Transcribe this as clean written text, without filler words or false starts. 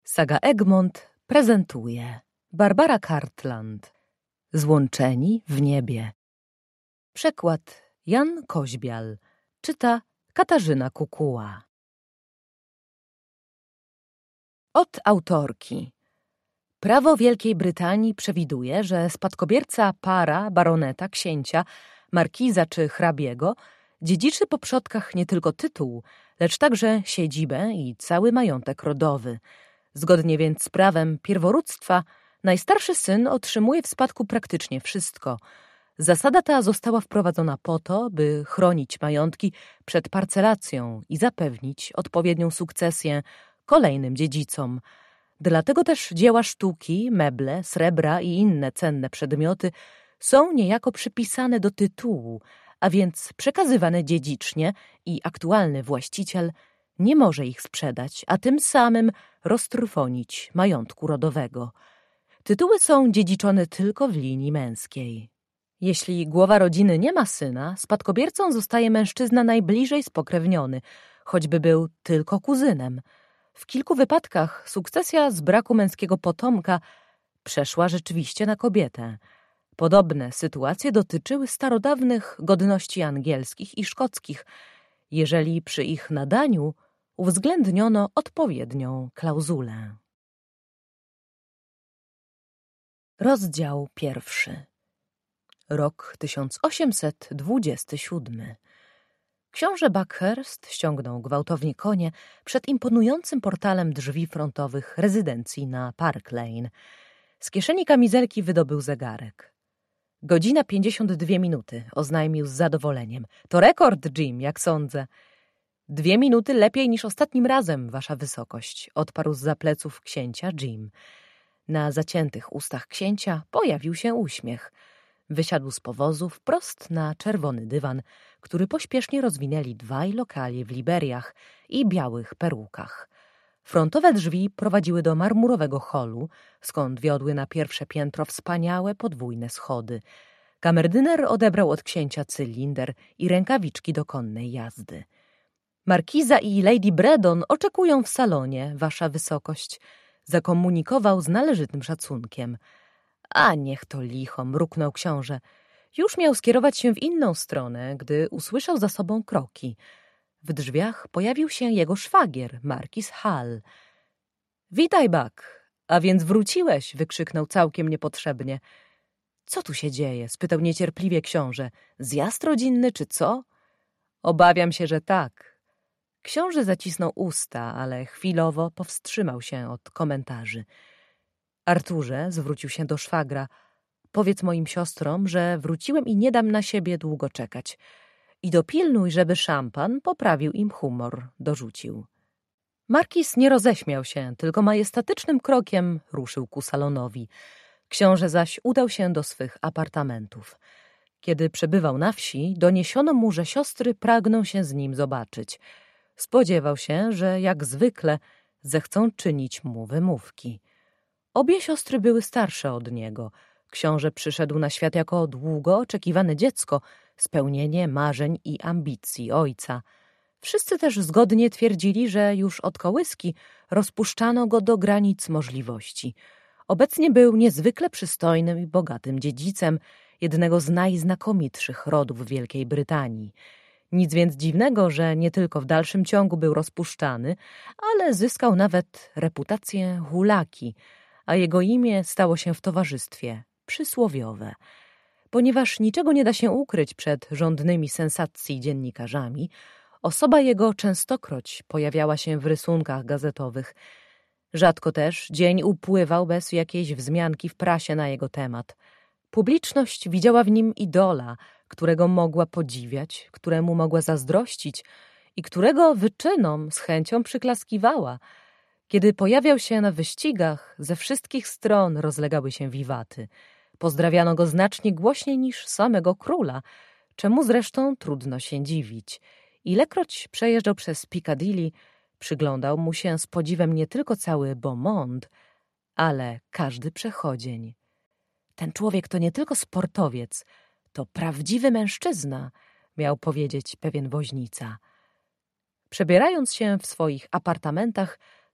Saga Egmont prezentuje Barbara Cartland. Złączeni w niebie. Przekład Jan Koźbial. Czyta Katarzyna Kukuła. Od autorki. Prawo Wielkiej Brytanii przewiduje, że spadkobierca para, baroneta, księcia, markiza czy hrabiego dziedziczy po przodkach nie tylko tytuł, lecz także siedzibę i cały majątek rodowy. Zgodnie więc z prawem pierworództwa, najstarszy syn otrzymuje w spadku praktycznie wszystko. Zasada ta została wprowadzona po to, by chronić majątki przed parcelacją i zapewnić odpowiednią sukcesję kolejnym dziedzicom. Dlatego też dzieła sztuki, meble, srebra i inne cenne przedmioty są niejako przypisane do tytułu, a więc przekazywane dziedzicznie i aktualny właściciel nie może ich sprzedać, a tym samym roztrwonić majątku rodowego. Tytuły są dziedziczone tylko w linii męskiej. Jeśli głowa rodziny nie ma syna, spadkobiercą zostaje mężczyzna najbliżej spokrewniony, choćby był tylko kuzynem. W kilku wypadkach sukcesja z braku męskiego potomka przeszła rzeczywiście na kobietę. Podobne sytuacje dotyczyły starodawnych godności angielskich i szkockich, jeżeli przy ich nadaniu uwzględniono odpowiednią klauzulę. Rozdział 1. Rok 1827. Książę Buckhurst ściągnął gwałtownie konie przed imponującym portalem drzwi frontowych rezydencji na Park Lane. Z kieszeni kamizelki wydobył zegarek. 1:52, oznajmił z zadowoleniem. To rekord, Jim, jak sądzę. 2 minuty lepiej niż ostatnim razem, wasza wysokość, odparł zza pleców księcia Jim. Na zaciętych ustach księcia pojawił się uśmiech. Wysiadł z powozu wprost na czerwony dywan, który pośpiesznie rozwinęli 2 lokalie w liberiach i białych perukach. Frontowe drzwi prowadziły do marmurowego holu, skąd wiodły na pierwsze piętro wspaniałe podwójne schody. Kamerdyner odebrał od księcia cylinder i rękawiczki do konnej jazdy. Markiza i Lady Bredon oczekują w salonie, wasza wysokość, zakomunikował z należytym szacunkiem. A niech to licho, mruknął książę. Już miał skierować się w inną stronę, gdy usłyszał za sobą kroki. W drzwiach pojawił się jego szwagier, markiz Hall. Witaj, Buck. A więc wróciłeś, wykrzyknął całkiem niepotrzebnie. Co tu się dzieje? Spytał niecierpliwie książę. Zjazd rodzinny czy co? Obawiam się, że tak. Książę zacisnął usta, ale chwilowo powstrzymał się od komentarzy. Arturze, zwrócił się do szwagra, powiedz moim siostrom, że wróciłem i nie dam na siebie długo czekać. I dopilnuj, żeby szampan poprawił im humor, dorzucił. Markiz nie roześmiał się, tylko majestatycznym krokiem ruszył ku salonowi. Książę zaś udał się do swych apartamentów. Kiedy przebywał na wsi, doniesiono mu, że siostry pragną się z nim zobaczyć. Spodziewał się, że jak zwykle zechcą czynić mu wymówki. Obie siostry były starsze od niego. Książę przyszedł na świat jako długo oczekiwane dziecko, spełnienie marzeń i ambicji ojca. Wszyscy też zgodnie twierdzili, że już od kołyski rozpuszczano go do granic możliwości. Obecnie był niezwykle przystojnym i bogatym dziedzicem jednego z najznakomitszych rodów Wielkiej Brytanii. Nic więc dziwnego, że nie tylko w dalszym ciągu był rozpuszczany, ale zyskał nawet reputację hulaki, a jego imię stało się w towarzystwie przysłowiowe. Ponieważ niczego nie da się ukryć przed żądnymi sensacji dziennikarzami, osoba jego częstokroć pojawiała się w rysunkach gazetowych. Rzadko też dzień upływał bez jakiejś wzmianki w prasie na jego temat. Publiczność widziała w nim idola, którego mogła podziwiać, któremu mogła zazdrościć i którego wyczynom z chęcią przyklaskiwała. Kiedy pojawiał się na wyścigach, ze wszystkich stron rozlegały się wiwaty. Pozdrawiano go znacznie głośniej niż samego króla, czemu zresztą trudno się dziwić. Ilekroć przejeżdżał przez Piccadilly, przyglądał mu się z podziwem nie tylko cały beau monde, ale każdy przechodzień. Ten człowiek to nie tylko sportowiec, to prawdziwy mężczyzna, miał powiedzieć pewien woźnica. Przebierając się w swoich apartamentach,